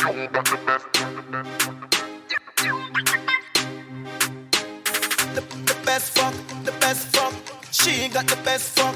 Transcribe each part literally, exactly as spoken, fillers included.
The, the best fuck, the best fuck. She got the best fuck.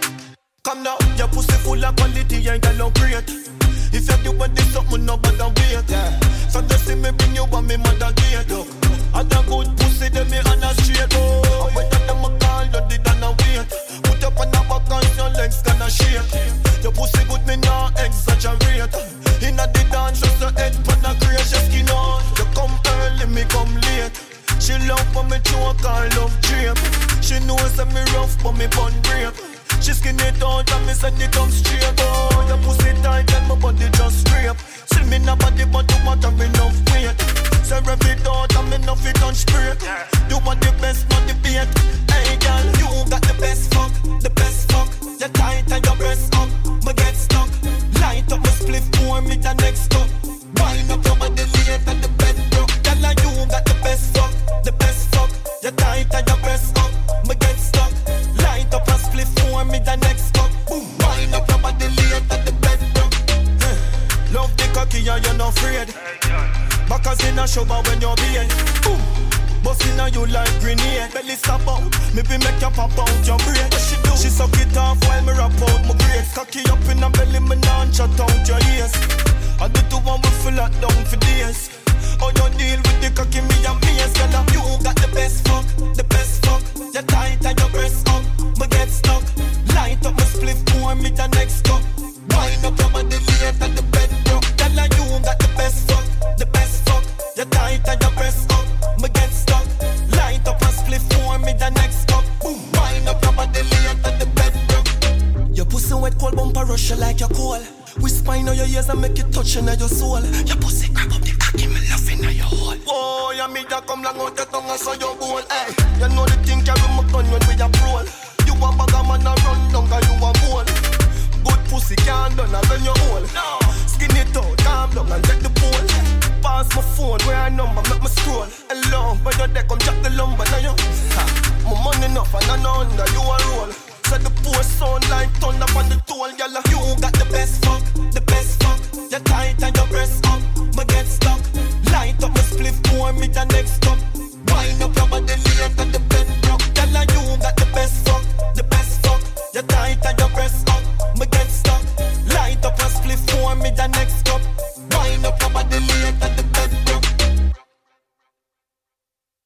Come now, your pussy full of quality, ain't got no great. If you do what this something, nobody wait. Yeah. So they see me bring you on me mother gate. Look, I got good pussy, then me on a straight. Oh, when you them a call, you did on a wait. Put up on the back and your legs gonna shake. Your pussy good, me nah exaggerate. Inna the dance, just your head pon a grey, she skin on. You come early, me come late. She love when me choke and love drape. She knows that me rough, but me bun break. She skin it out and me send it up straight. Oh, your pussy tight and my body just scrape. See me na body but you want to enough weight. Say rev it out and me nuff it on spray. You want the best, not the bait. Hey girl, you got the best fuck, the best fuck. You tight and your breast up, me get stuck. Light up my spliff, pour me the next cup. Wind up your body late and the bed broke. Girl, you got the best fuck, the best fuck. You tight and your breast up, me get stuck. Light up a spliff, pour me the next cup. Boom, wind up your body late and the bed broke. Huh. Love the cocky and you're not afraid. Backers in a shower when you're being. Boom, busting on you like grenade. Belly stop out, maybe make you pop out your brain. What she do? She suck it off while me rap out my grades. Cocky up in a belly, me non shut out your ears. I do the one we fill it down for days. Oh, you deal with the cocky, me and me as well. You got the best fuck, the best fuck. You tight and your breast up, me get stuck. Light up my spliff, pour me the next cup. Wind up your body late and the bed broke. Tell her you got the best fuck, the best fuck. You tight and your breast up, me get stuck. Light up a spliff, pour me the next cup. Boom, wind up your body late and the bed broke. Your pussy wet, cold bumper rush you like your coal. We spine on your ears and make it touch in your soul. Your pussy grab up the cocky, me loving on your hole. Oh, ya me da come long out your tongue and so your bone. Hey, you know the thing carry my gun when we a roll. You a bag a man a run down and you a bowl. Good pussy can't done a run your hole. No, skin it out, calm down and take the pole. Pass my phone, where I number, make me scroll. Hello, when you're there, come jack the lumber now you. Ha, my money enough and I know under you a roll. So the poor sound like thunder on the toll, y'all. You got the best fuck, the best fuck. You tight and your breast up, me get stuck. Light up my spliff, pour me the next cup. Wind up your body late and the